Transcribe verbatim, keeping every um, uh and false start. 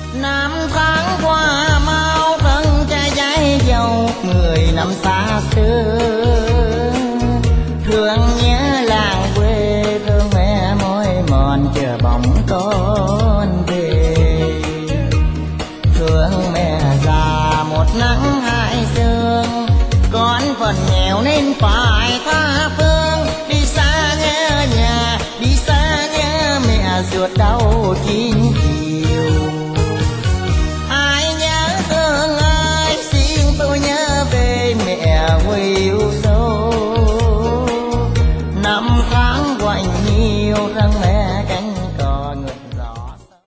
Năm tháng qua mau cơn trái trái dầu, người năm xa xưa thương nhớ làng quê, thương mẹ mỏi mòn chờ bóng con về. Thương mẹ già một nắng hai sương, con còn nghèo nên phải tha phương. Đi xa nhớ nhà, đi xa nhớ mẹ ruột đau chín.